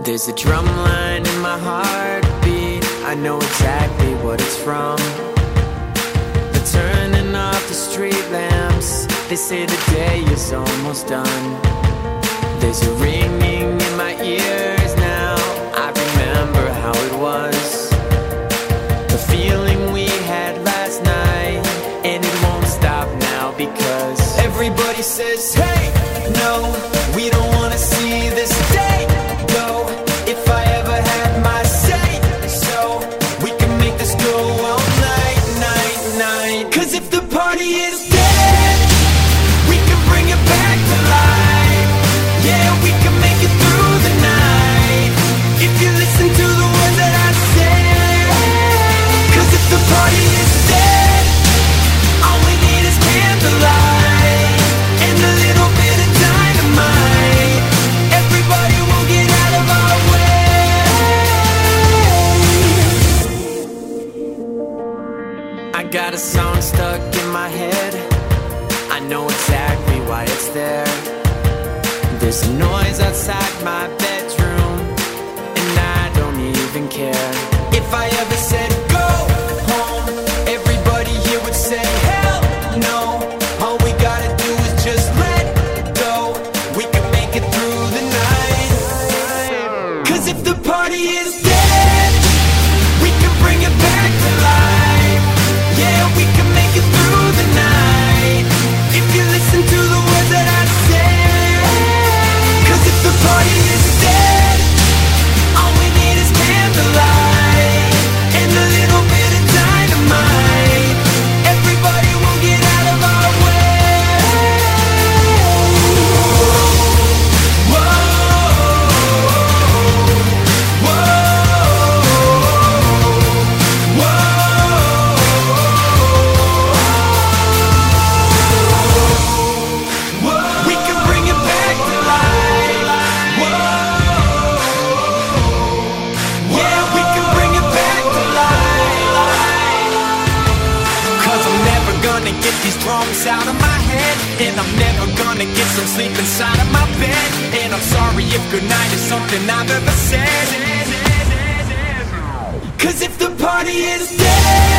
There's a drum line in my heartbeat, I know exactly what it's from. The turning off the street lamps, they say the day is almost done. There's a ringing in my ears now, I remember how it was. The feeling we had last night, and it won't stop now because everybody says, hey, no, we don't wanna see this day go. If I ever had my say, so we can make this go all night, night, night. Cause if the party is dead, we can bring it back to life. Yeah, we can make it through the night if you listen to the words that I say. Cause if the party is dead, all we need is candlelight and a little bit of dynamite. Everybody will get out of our way. I got a song stuck in my head, I know exactly why it's there. There's a noise outside my bedroom, and I don't even care. If I ever said go home, everybody here would say hell no. All we gotta do is just let go, we can make it through the night. Cause if the party is dead, we can bring it back to life. Yeah, we can make it through the night if you listen to the words that I say. Cause if the party is dead, all we need is candlelight and a little bit of dynamite. Everybody will get out of our way. Whoa, whoa, whoa. We can bring it back to life. Yeah, we can bring it back to life. Cause I'm never gonna get these drums out of my head, and I'm never gonna get some sleep inside of my bed. And I'm sorry if goodnight is something I've ever said. Cause if the party is dead,